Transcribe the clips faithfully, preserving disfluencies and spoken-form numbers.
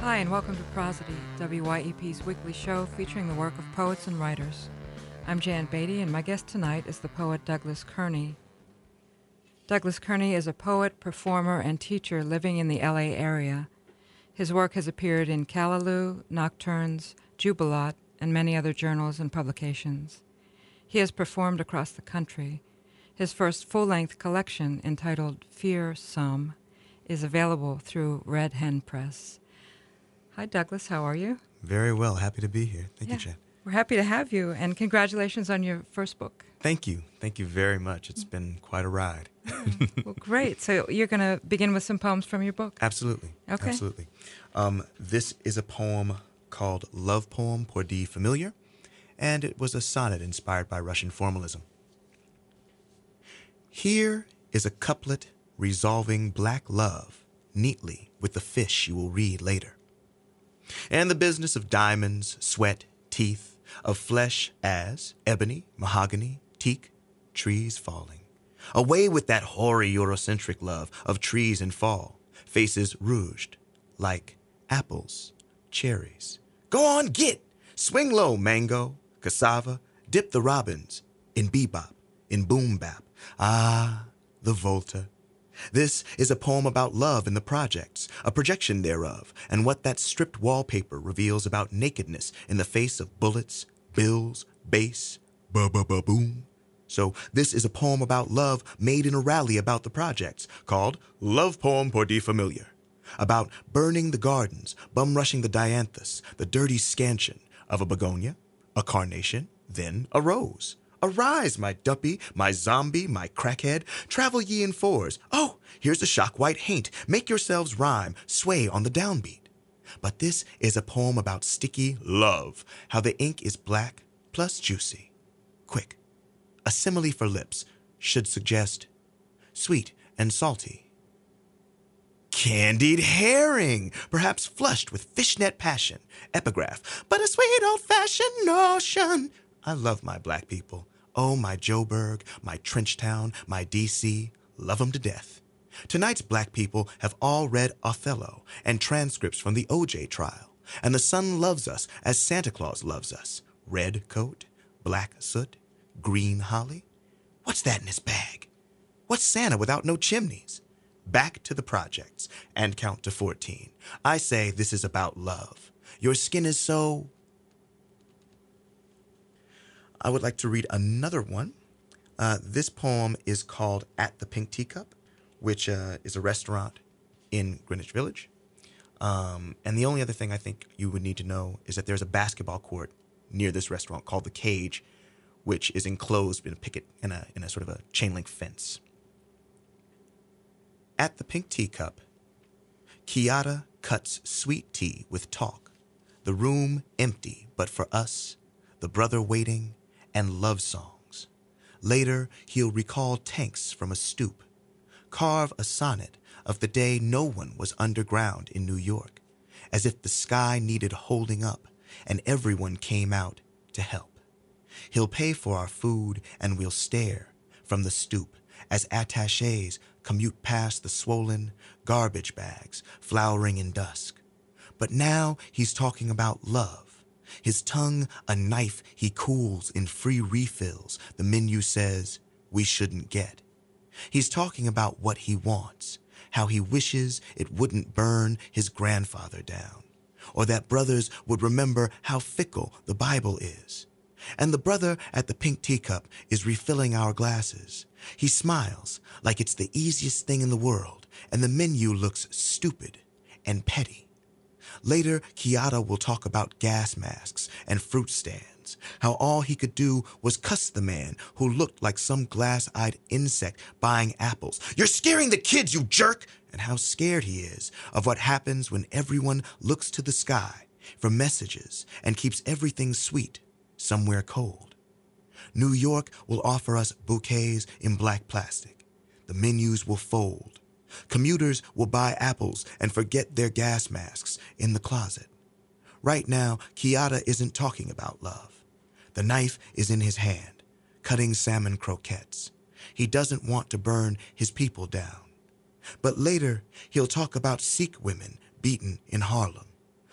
Hi, and welcome to Prosody, W Y E P's weekly show featuring the work of poets and writers. I'm Jan Beatty, and my guest tonight is the poet Douglas Kearney. Douglas Kearney is a poet, performer, and teacher living in the L A area. His work has appeared in Callaloo, Nocturnes, Jubilat, and many other journals and publications. He has performed across the country. His first full-length collection, entitled Fear Some, is available through Red Hen Press. Hi, Douglas. How are you? Very well. Happy to be here. Thank yeah, you, Jen. We're happy to have you, and congratulations on your first book. Thank you. Thank you very much. It's been quite a ride. Well, great. So you're going to begin with some poems from your book? Absolutely. Okay. Absolutely. Um, this is a poem called Love Poem pour des Familiar, and it was a sonnet inspired by Russian formalism. Here is a couplet resolving black love neatly with the fish you will read later. And the business of diamonds, sweat, teeth, of flesh as ebony, mahogany, teak, trees falling. Away with that hoary Eurocentric love of trees in fall, faces rouged like apples, cherries. Go on, get! Swing low, mango, cassava, dip the robins in bebop, in boom bap. Ah, the Volta. This is a poem about love in the projects, a projection thereof, and what that stripped wallpaper reveals about nakedness in the face of bullets, bills, bass, ba-ba-ba-boom. So this is a poem about love made in a rally about the projects, called Love Poem pour des Familiar, about burning the gardens, bum-rushing the dianthus, the dirty scansion of a begonia, a carnation, then a rose. Arise, my duppy, my zombie, my crackhead, travel ye in fours. Oh, here's a shock white haint. Make yourselves rhyme, sway on the downbeat. But this is a poem about sticky love, how the ink is black plus juicy. Quick, a simile for lips should suggest sweet and salty. Candied herring, perhaps flushed with fishnet passion. Epigraph, but a sweet old-fashioned notion. I love my black people. Oh, my Joburg, my Trenchtown, my D C, love 'em to death. Tonight's black people have all read Othello and transcripts from the O J trial, and the sun loves us as Santa Claus loves us. Red coat, black soot, green holly. What's that in his bag? What's Santa without no chimneys? Back to the projects and count to fourteen. I say this is about love. Your skin is so... I would like to read another one. Uh, this poem is called At the Pink Teacup, which uh, is a restaurant in Greenwich Village. Um, and the only other thing I think you would need to know is that there's a basketball court near this restaurant called The Cage, which is enclosed in a picket in a, in a sort of a chain link fence. At the Pink Teacup, Kiata cuts sweet tea with talk. The room empty, but for us, the brother waiting, and love songs. Later, he'll recall tanks from a stoop, carve a sonnet of the day no one was underground in New York, as if the sky needed holding up and everyone came out to help. He'll pay for our food and we'll stare from the stoop as attachés commute past the swollen garbage bags flowering in dusk. But now he's talking about love. His tongue a knife he cools in free refills the menu says we shouldn't get. He's talking about what he wants, how he wishes it wouldn't burn his grandfather down, or that brothers would remember how fickle the Bible is. And the brother at the Pink Teacup is refilling our glasses. He smiles like it's the easiest thing in the world, and the menu looks stupid and petty. Later, Kiata will talk about gas masks and fruit stands, how all he could do was cuss the man who looked like some glass-eyed insect buying apples. You're scaring the kids, you jerk! And how scared he is of what happens when everyone looks to the sky for messages and keeps everything sweet somewhere cold. New York will offer us bouquets in black plastic. The menus will fold. Commuters will buy apples and forget their gas masks in the closet. Right now, Kiata isn't talking about love. The knife is in his hand, cutting salmon croquettes. He doesn't want to burn his people down. But later, he'll talk about Sikh women beaten in Harlem,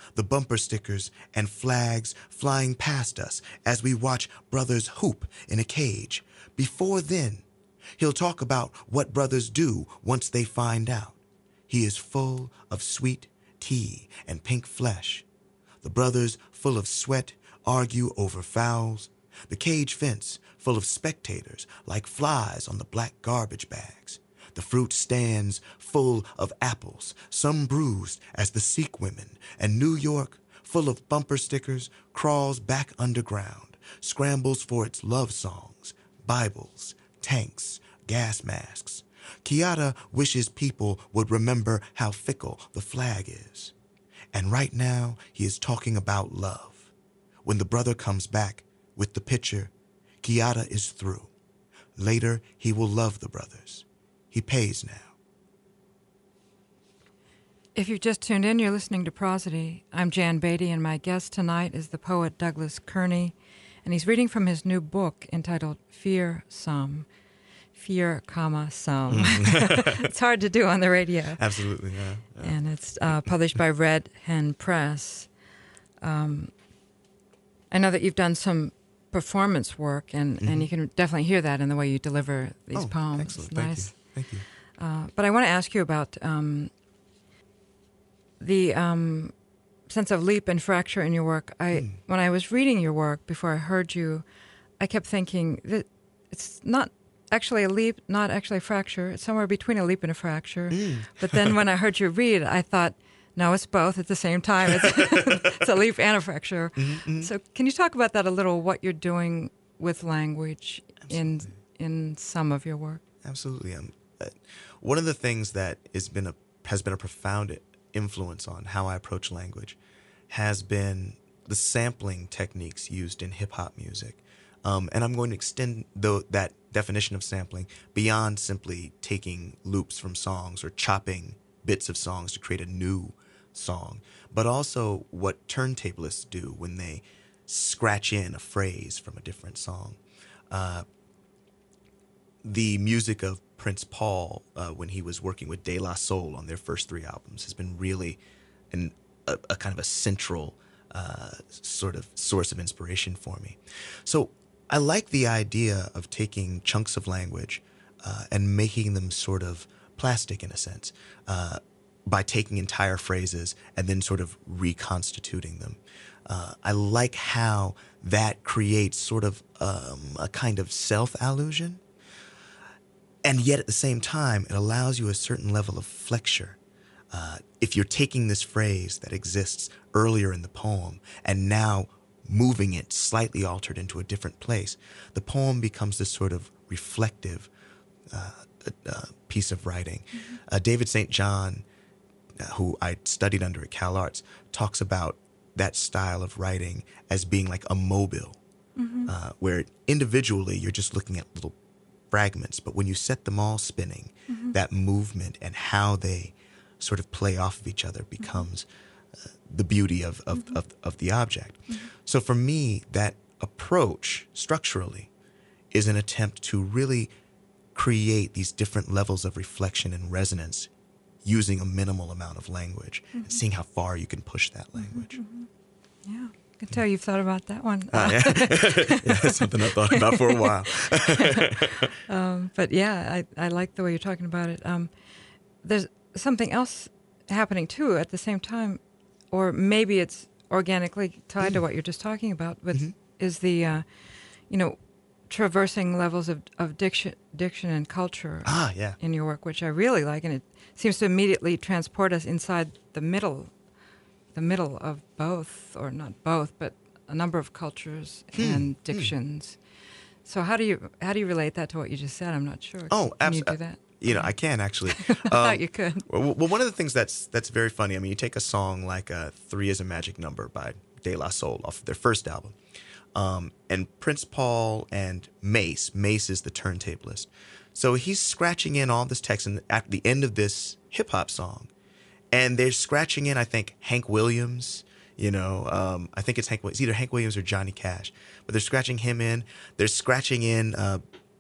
the bumper stickers and flags flying past us as we watch brothers hoop in a cage. Before then, he'll talk about what brothers do once they find out. He is full of sweet tea and pink flesh. The brothers, full of sweat, argue over fouls. The cage fence, full of spectators like flies on the black garbage bags. The fruit stands full of apples, some bruised as the Sikh women, and New York, full of bumper stickers, crawls back underground, scrambles for its love songs, Bibles, tanks, gas masks. Kiata wishes people would remember how fickle the flag is. And right now, he is talking about love. When the brother comes back with the picture, Kiata is through. Later, he will love the brothers. He pays now. If you've just tuned in, you're listening to Prosody. I'm Jan Beatty, and my guest tonight is the poet Douglas Kearney, and he's reading from his new book entitled Fear Some. Fear, comma, some. It's hard to do on the radio. Absolutely, yeah. yeah. And it's uh, published by Red Hen Press. Um, I know that you've done some performance work, and, mm-hmm. and you can definitely hear that in the way you deliver these oh, poems. Excellent. It's Thank nice. you. Thank you. Uh, but I want to ask you about um, the um, sense of leap and fracture in your work. I mm. When I was reading your work before I heard you, I kept thinking that it's not actually a leap, not actually a fracture. It's somewhere between a leap and a fracture. Mm. But then when I heard you read, I thought, no, it's both at the same time. It's, it's a leap and a fracture. Mm-hmm. So can you talk about that a little, what you're doing with language in in some of your work? Absolutely. Um, uh, one of the things that has been a has been a profound influence on how I approach language has been the sampling techniques used in hip-hop music. Um, and I'm going to extend the, that definition of sampling beyond simply taking loops from songs or chopping bits of songs to create a new song, but also what turntablists do when they scratch in a phrase from a different song. Uh, the music of Prince Paul, uh, when he was working with De La Soul on their first three albums, has been really an, a, a kind of a central uh, sort of source of inspiration for me. So I like the idea of taking chunks of language uh, and making them sort of plastic in a sense, uh, by taking entire phrases and then sort of reconstituting them. Uh, I like how that creates sort of um, a kind of self-allusion, and yet at the same time, it allows you a certain level of flexure. Uh, if you're taking this phrase that exists earlier in the poem and now moving it slightly altered into a different place, the poem becomes this sort of reflective uh, uh, piece of writing. Mm-hmm. Uh, David Saint John, uh, who I studied under at Cal Arts, talks about that style of writing as being like a mobile, mm-hmm. uh, where individually you're just looking at little fragments, but when you set them all spinning, mm-hmm. that movement and how they sort of play off of each other becomes mm-hmm. uh, the beauty of, of, mm-hmm. of, of the object. Mm-hmm. So for me, that approach structurally is an attempt to really create these different levels of reflection and resonance using a minimal amount of language, mm-hmm. and seeing how far you can push that language. Mm-hmm. Yeah, I can tell you've thought about that one. Uh, yeah. yeah, that's something I thought about for a while. um, but yeah, I, I like the way you're talking about it. Um, there's something else happening too at the same time, or maybe it's organically tied mm. to what you're just talking about, but mm-hmm. is the, uh, you know, traversing levels of, of diction, diction and culture ah, yeah. in your work, which I really like, and it seems to immediately transport us inside the middle, the middle of both, or not both, but a number of cultures hmm. and dictions. Hmm. So how do you how do you relate that to what you just said? I'm not sure. Oh, absolutely. Can you do that? You know, I can actually. I um, thought you could. Well, one of the things that's that's very funny. I mean, you take a song like uh, "Three Is a Magic Number" by De La Soul off of their first album, um, and Prince Paul and Mace. Mace is the turntablist, so he's scratching in all this text, and at the end of this hip hop song, and they're scratching in, I think, Hank Williams. You know, um, I think it's Hank. It's either Hank Williams or Johnny Cash, but they're scratching him in. They're scratching in. Uh,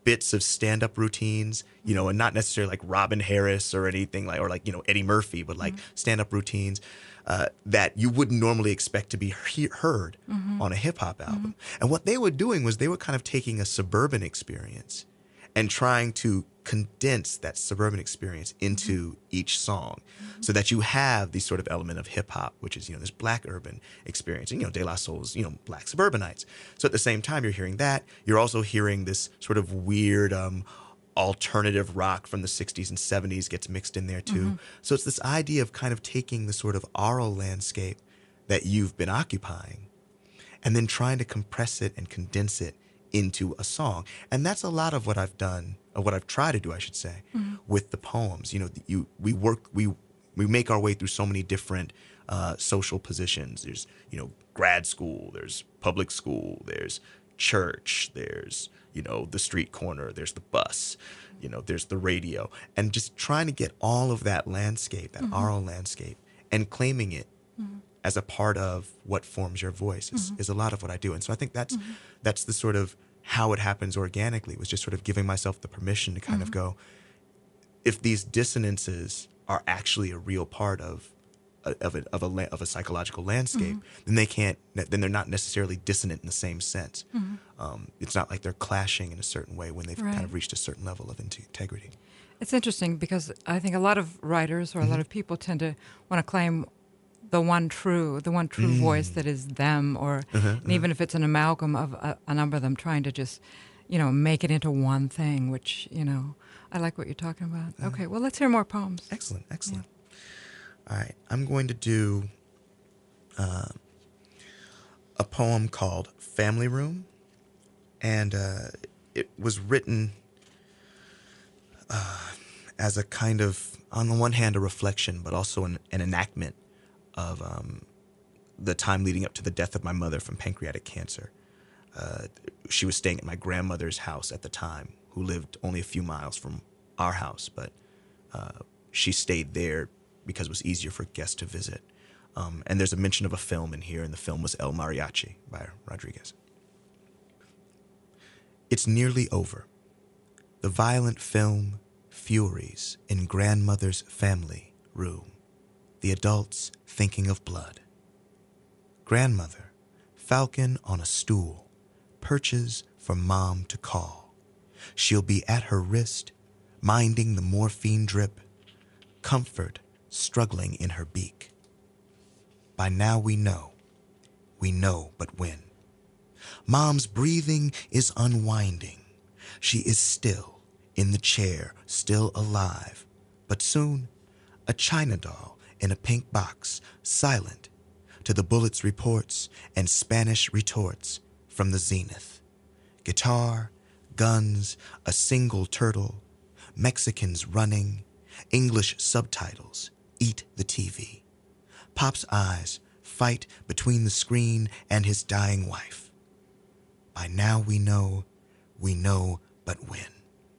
bits of stand-up routines, you know, and not necessarily like Robin Harris or anything like, or like, you know, Eddie Murphy, but like mm-hmm. stand-up routines uh, that you wouldn't normally expect to be he- heard mm-hmm. on a hip-hop album. Mm-hmm. And what they were doing was they were kind of taking a suburban experience and trying to condense that suburban experience into mm-hmm. each song mm-hmm. so that you have the sort of element of hip hop, which is, you know, this black urban experience. And, you know, De La Soul's, you know, black suburbanites. So at the same time, you're hearing that. You're also hearing this sort of weird um, alternative rock from the sixties and seventies gets mixed in there, too. Mm-hmm. So it's this idea of kind of taking the sort of aural landscape that you've been occupying and then trying to compress it and condense it into a song. And that's a lot of what I've done, or what I've tried to do, I should say, mm-hmm. with the poems. You know, you we work, we we make our way through so many different uh, social positions. There's, you know, grad school, there's public school, there's church, there's, you know, the street corner, there's the bus, you know, there's the radio. And just trying to get all of that landscape, that mm-hmm. aural landscape, and claiming it mm-hmm. as a part of what forms your voice is, mm-hmm. is a lot of what I do. And so I think that's mm-hmm. that's the sort of how it happens organically, was just sort of giving myself the permission to kind mm-hmm. of go, if these dissonances are actually a real part of a, of a, of a, of a psychological landscape, mm-hmm. then they can't, then they're not necessarily dissonant in the same sense. Mm-hmm. Um, it's not like they're clashing in a certain way when they've right. kind of reached a certain level of integrity. It's interesting because I think a lot of writers or a mm-hmm. lot of people tend to want to claim the one true, the one true mm. voice that is them, or uh-huh, and uh-huh. even if it's an amalgam of a, a number of them trying to just, you know, make it into one thing, which, you know, I like what you're talking about. Uh, okay, well, let's hear more poems. Excellent, excellent. Yeah. All right, I'm going to do uh, a poem called Family Room, and uh, it was written uh, as a kind of, on the one hand, a reflection, but also an, an enactment of um, the time leading up to the death of my mother from pancreatic cancer. Uh, she was staying at my grandmother's house at the time, who lived only a few miles from our house, but uh, she stayed there because it was easier for guests to visit. Um, and there's a mention of a film in here, and the film was El Mariachi by Rodriguez. It's nearly over. The violent film furies in grandmother's family room. The adults thinking of blood. Grandmother, falcon on a stool, perches for mom to call. She'll be at her wrist, minding the morphine drip, comfort struggling in her beak. By now we know, we know but when. Mom's breathing is unwinding. She is still in the chair, still alive, but soon a China doll in a pink box, silent to the bullets' reports and Spanish retorts from the zenith. Guitar, guns, a single turtle, Mexicans running, English subtitles, eat the T V. Pop's eyes fight between the screen and his dying wife. By now we know, we know but when.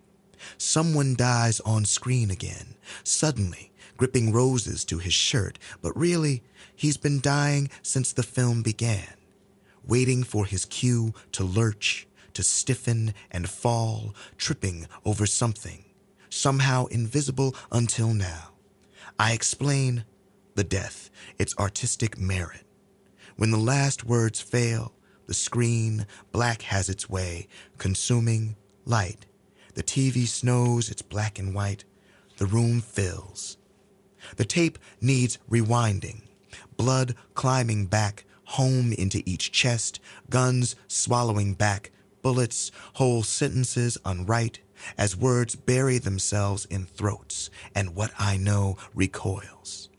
Someone dies on screen again, suddenly, gripping roses to his shirt, but really, he's been dying since the film began, waiting for his cue to lurch, to stiffen and fall, tripping over something, somehow invisible until now. I explain the death, its artistic merit. When the last words fail, the screen, black has its way, consuming light. The T V snows its black and white. The room fills. The tape needs rewinding, blood climbing back, home into each chest, guns swallowing back, bullets, whole sentences unright, as words bury themselves in throats, and what I know recoils.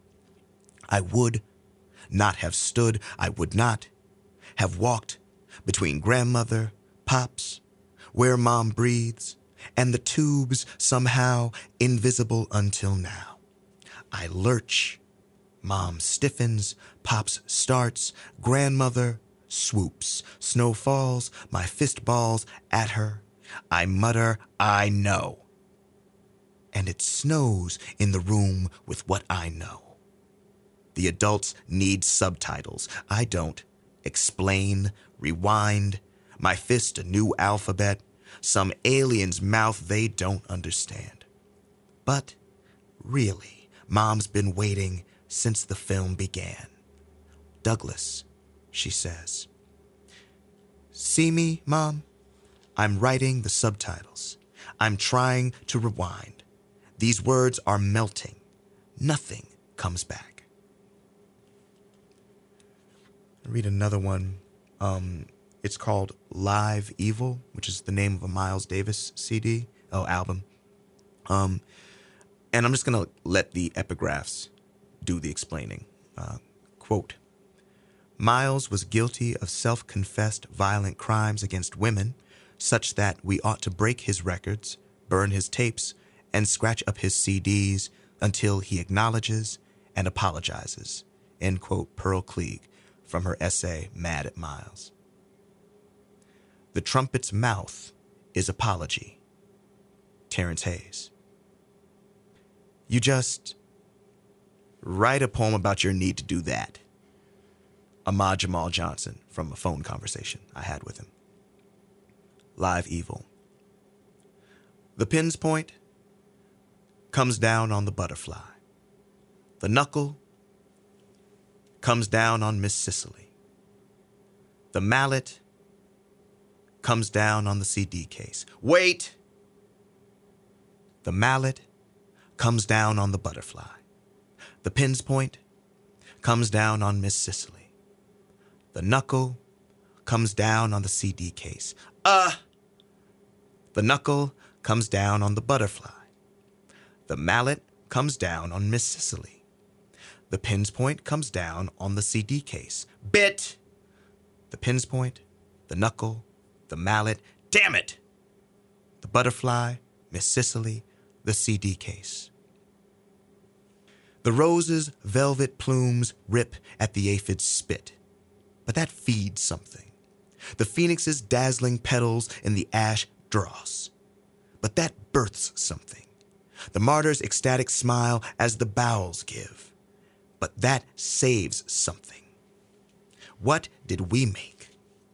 I would not have stood, I would not have walked between grandmother, pops, where mom breathes, and the tubes somehow invisible until now. I lurch, mom stiffens, pops starts, grandmother swoops, snow falls, my fist balls at her. I mutter, I know. And it snows in the room with what I know. The adults need subtitles. I don't. Explain, rewind, my fist a new alphabet, some alien's mouth they don't understand. But really, Mom's been waiting since the film began. Douglas, she says. See me, Mom? I'm writing the subtitles. I'm trying to rewind. These words are melting. Nothing comes back. I'll read another one. Um, it's called Live Evil, which is the name of a Miles Davis C D, oh, album. Um, and I'm just going to let the epigraphs do the explaining. Uh, quote, Miles was guilty of self-confessed violent crimes against women, such that we ought to break his records, burn his tapes, and scratch up his C Ds until he acknowledges and apologizes, end quote, Pearl Cleage, from her essay, Mad at Miles. The trumpet's mouth is apology. Terrence Hayes. You just write a poem about your need to do that. Ahmad Jamal Johnson, from a phone conversation I had with him. Live Evil. The pen's point comes down on the butterfly. The knuckle comes down on Miss Cicely. The mallet comes down on the C D case. Wait! The mallet comes down on the butterfly. The pen's point comes down on Miss Cicely. The knuckle comes down on the C D case. Uh! The knuckle comes down on the butterfly. The mallet comes down on Miss Cicely. The pen's point comes down on the C D case. Bit! The pen's point, the knuckle, the mallet, damn it! The butterfly, Miss Cicely, the C D case. The rose's velvet plumes rip at the aphid's spit, but that feeds something. The phoenix's dazzling petals in the ash dross, but that births something. The martyr's ecstatic smile as the bowels give, but that saves something. What did we make?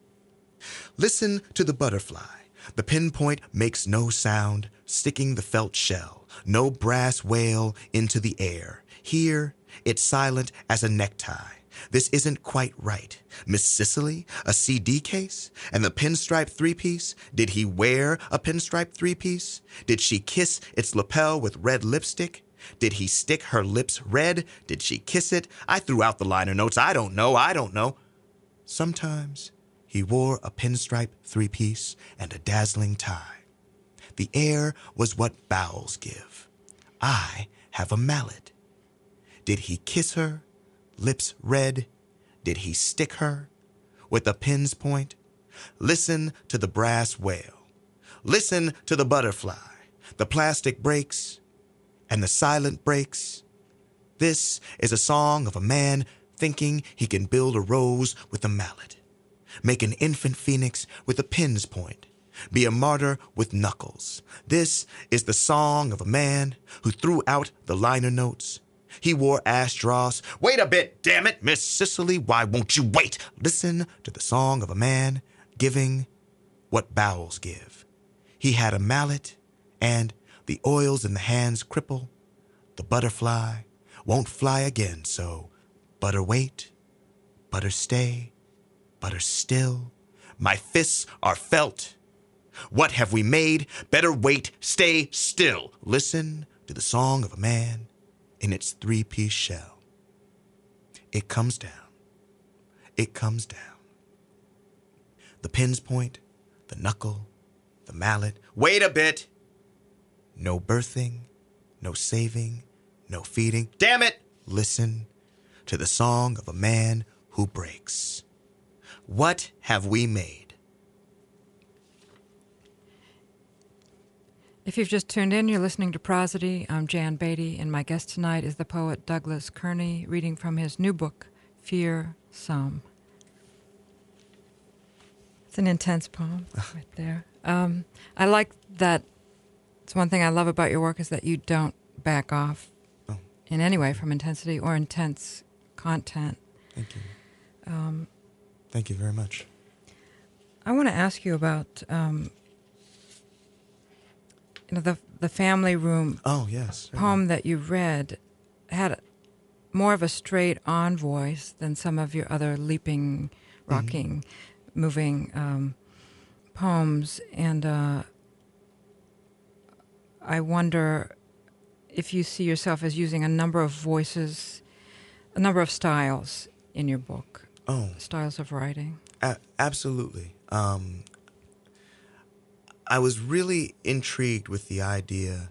Listen to the butterfly. The pinpoint makes no sound, sticking the felt shell, no brass wail into the air. Here, it's silent as a necktie. This isn't quite right. Miss Cicely, a C D case? And the pinstripe three-piece? Did he wear a pinstripe three-piece? Did she kiss its lapel with red lipstick? Did he stick her lips red? Did she kiss it? I threw out the liner notes. I don't know. I don't know. Sometimes he wore a pinstripe three-piece and a dazzling tie. The air was what bowels give. I have a mallet. Did he kiss her? Lips red? Did he stick her with a pin's point? Listen to the brass wail. Listen to the butterfly. The plastic breaks and the silent breaks. This is a song of a man thinking he can build a rose with a mallet, make an infant phoenix with a pin's point, be a martyr with knuckles. This is the song of a man who threw out the liner notes. He wore ash dross. Wait a bit, damn it, Miss Cicely, why won't you wait? Listen to the song of a man giving what bowels give. He had a mallet, and the oils in the hands cripple. The butterfly won't fly again, so butter wait, butter stay, butter still. My fists are felt. What have we made? Better wait, stay still. Listen to the song of a man in its three-piece shell. It comes down. It comes down. The pin's point, the knuckle, the mallet. Wait a bit. No birthing, no saving, no feeding. Damn it! Listen to the song of a man who breaks. What have we made? If you've just tuned in, you're listening to Prosody. I'm Jan Beatty, and my guest tonight is the poet Douglas Kearney, reading from his new book, Fear Some. It's an intense poem right there. Um, I like that. It's one thing I love about your work is that you don't back off oh. in any way from intensity or intense content. Thank you. Um, Thank you very much. I want to ask you about um, you know, the the family room Oh, yes. poem that you read had more of a straight-on voice than some of your other leaping, rocking, mm-hmm. moving um, poems, and uh, I wonder if you see yourself as using a number of voices, a number of styles in your book. Oh, styles of writing. A- absolutely. Um, I was really intrigued with the idea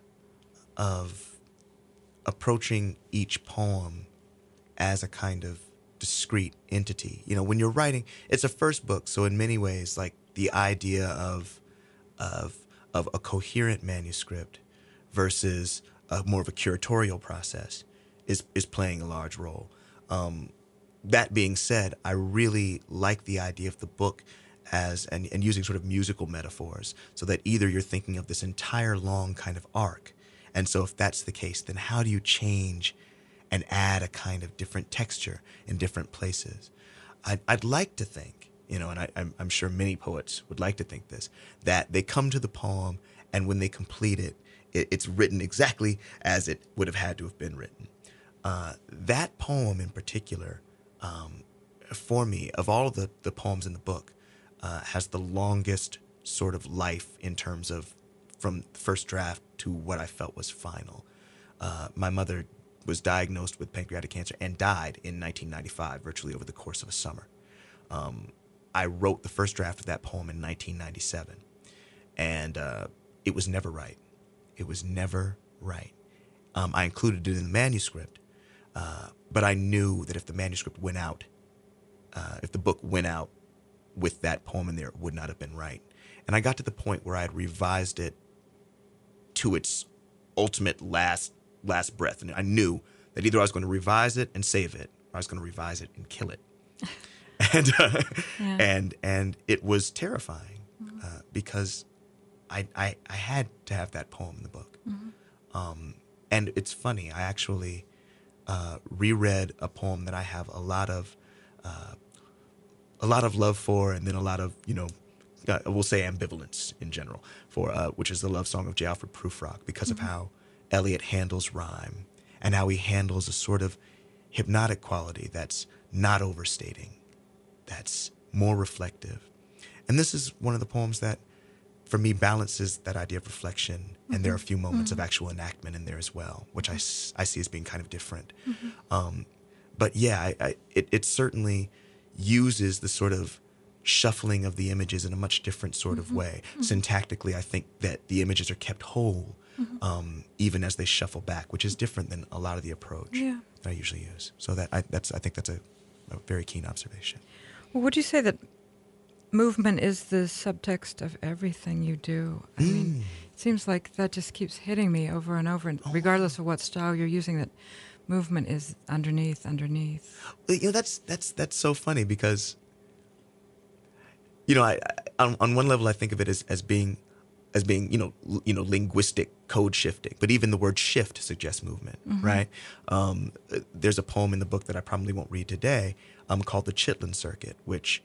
of approaching each poem as a kind of discrete entity. You know, when you're writing, it's a first book, so in many ways, like the idea of of of a coherent manuscript versus a more of a curatorial process is is playing a large role. Um, that being said, I really like the idea of the book as and, and using sort of musical metaphors, so that either you're thinking of this entire long kind of arc, and so if that's the case, then how do you change and add a kind of different texture in different places? I'd, I'd like to think, you know, and I, I'm, I'm sure many poets would like to think this, that they come to the poem, and when they complete it, it it's written exactly as it would have had to have been written. Uh, that poem in particular, um, for me, of all of the, the poems in the book, uh, has the longest sort of life in terms of from first draft to what I felt was final. Uh, my mother was diagnosed with pancreatic cancer and died in nineteen ninety-five, virtually over the course of a summer. Um, I wrote the first draft of that poem in nineteen ninety-seven, and uh, it was never right. It was never right. Um, I included it in the manuscript, uh, but I knew that if the manuscript went out, uh, if the book went out with that poem in there, it would not have been right. And I got to the point where I had revised it to its ultimate last last breath, and I knew that either I was going to revise it and save it, or I was going to revise it and kill it. and uh, yeah. and and it was terrifying mm-hmm. uh, because I, I I had to have that poem in the book. Mm-hmm. Um, and it's funny, I actually uh, reread a poem that I have a lot of uh, a lot of love for, and then a lot of, you know, uh, we'll say ambivalence in general for, uh, which is the love song of J. Alfred Prufrock, because mm-hmm. of how Eliot handles rhyme and how he handles a sort of hypnotic quality that's not overstating, that's more reflective. And this is one of the poems that, for me, balances that idea of reflection, mm-hmm. and there are a few moments mm-hmm. of actual enactment in there as well, which I, I see as being kind of different. Mm-hmm. Um, but yeah, I, I, it, it certainly uses the sort of shuffling of the images in a much different sort mm-hmm. of way. Mm-hmm. Syntactically, I think that the images are kept whole, mm-hmm. um, even as they shuffle back, which is different than a lot of the approach yeah. that I usually use. So that I, that's I think that's a, a very keen observation. Well, would you say that movement is the subtext of everything you do? I mm. mean, it seems like that just keeps hitting me over and over, and oh. regardless of what style you're using, that movement is underneath, underneath. You know, that's that's that's so funny because, you know, I, I on, on one level I think of it as, as being, as being you know l- you know linguistic code shifting, but even the word shift suggests movement, mm-hmm. right? Um, there's a poem in the book that I probably won't read today, um, called the Chitlin Circuit, which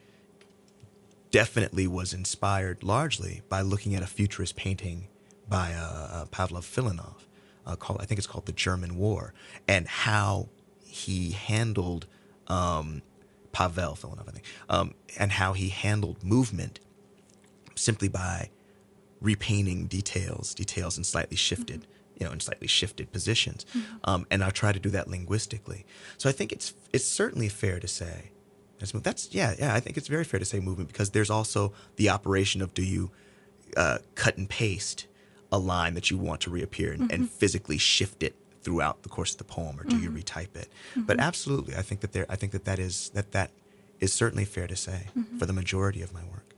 definitely was inspired largely by looking at a futurist painting by uh, uh, Pavlov Filanov. Uh, called, I think it's called The German War, and how he handled um, Pavel Filanov, I think, um, and how he handled movement simply by repainting details, details in slightly shifted, mm-hmm. you know, in slightly shifted positions, mm-hmm. um, and I try to do that linguistically. So I think it's it's certainly fair to say that's, that's yeah yeah I think it's very fair to say movement, because there's also the operation of, do you uh, cut and paste a line that you want to reappear and, mm-hmm. and physically shift it throughout the course of the poem, or do mm-hmm. you retype it? Mm-hmm. But absolutely, I think that there, I think that that is that that is certainly fair to say mm-hmm. for the majority of my work.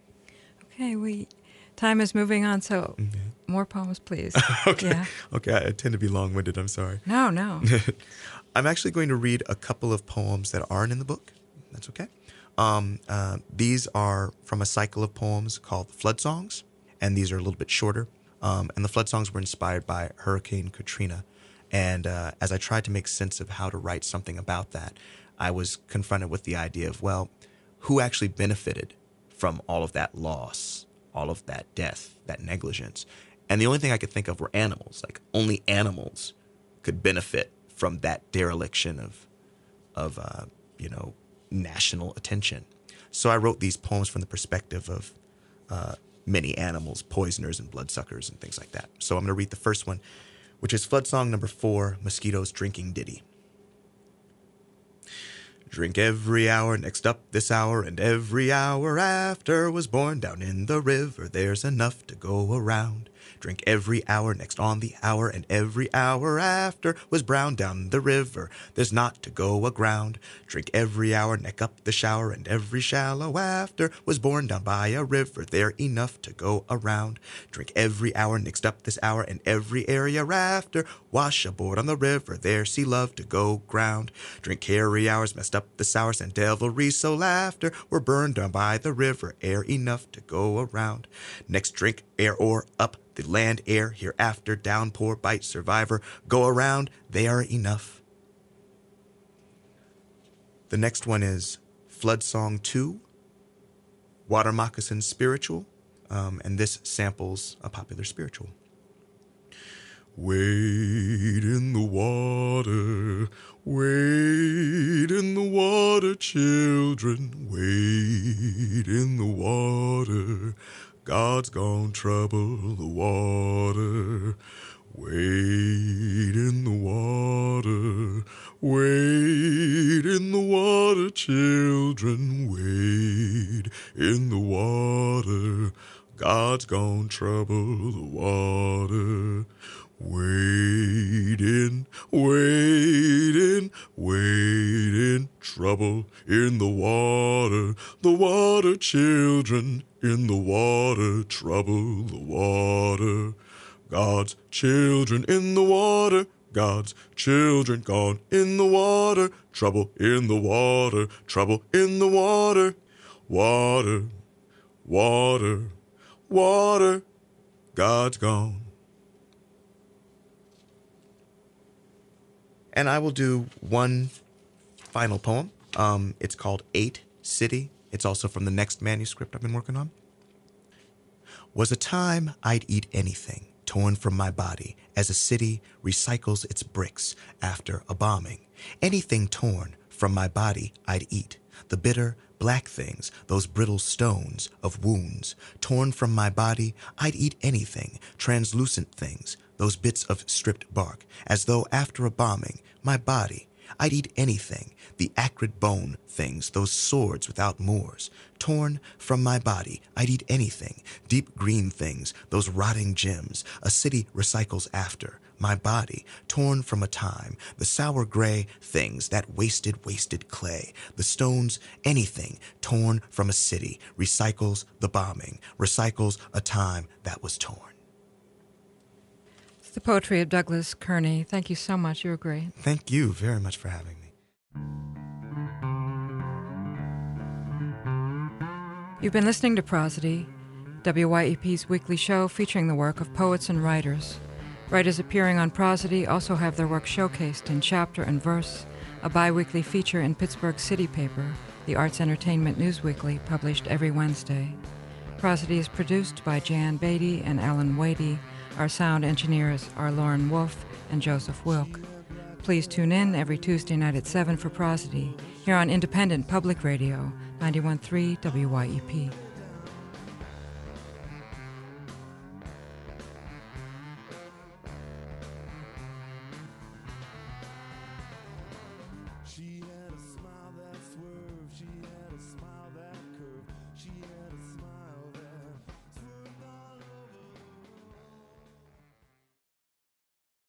Okay, we time is moving on, so mm-hmm. more poems, please. okay, yeah. okay. I tend to be long-winded. I'm sorry. No, no. I'm actually going to read a couple of poems that aren't in the book. That's okay. Um, uh, these are from a cycle of poems called Flood Songs, and these are a little bit shorter. Um, and the flood songs were inspired by Hurricane Katrina. And uh, as I tried to make sense of how to write something about that, I was confronted with the idea of, well, who actually benefited from all of that loss, all of that death, that negligence? And the only thing I could think of were animals. Like, only animals could benefit from that dereliction of, of uh, you know, national attention. So I wrote these poems from the perspective of uh, many animals, poisoners and bloodsuckers and things like that. So I'm going to read the first one, which is Flood Song number four, Mosquitoes Drinking Ditty. Drink every hour, next up this hour, and every hour after was born down in the river. There's enough to go around. Drink every hour, next on the hour, and every hour after was brown down the river. There's not to go aground. Drink every hour, neck up the shower, and every shallow after was born down by a river. There enough to go around. Drink every hour, next up this hour, and every area after wash aboard on the river. There sea love to go ground. Drink carry hours, messed up the sours, and devilry so laughter were burned down by the river. Air enough to go around. Next drink air or up the land air hereafter downpour bite survivor go around. They are enough. The next one is Flood Song two, Water Moccasin Spiritual, um, and this samples a popular spiritual. Wade in the water, wade in the water, children, wade in the water. God's gonna trouble the water. Wade in the water, wade in the water, children, wade in the water. God's gonna trouble the water. Wade in, wade in, wade in, trouble in the water. The water, children, in the water, trouble the water. God's children in the water, God's children gone in the water. Trouble in the water, trouble in the water. Water, water, water, God's gone. And I will do one final poem. Um, it's called Eight City. It's also from the next manuscript I've been working on. Was a time I'd eat anything torn from my body as a city recycles its bricks after a bombing. Anything torn from my body I'd eat. The bitter, black things, those brittle stones of wounds. Torn from my body, I'd eat anything, translucent things, those bits of stripped bark, as though after a bombing, my body, I'd eat anything, the acrid bone things, those swords without moors. Torn from my body, I'd eat anything, deep green things, those rotting gems, a city recycles after. My body, torn from a time, the sour gray things, that wasted, wasted clay, the stones, anything, torn from a city, recycles the bombing, recycles a time that was torn. It's the poetry of Douglas Kearney. Thank you so much. You were great. Thank you very much for having me. You've been listening to Prosody, W Y E P's weekly show featuring the work of poets and writers. Writers appearing on Prosody also have their work showcased in Chapter and Verse, a bi-weekly feature in Pittsburgh City Paper, the Arts Entertainment News Weekly, published every Wednesday. Prosody is produced by Jan Beatty and Alan Wadey. Our sound engineers are Lauren Wolf and Joseph Wilk. Please tune in every Tuesday night at seven for Prosody, here on Independent Public Radio, ninety-one point three W Y E P.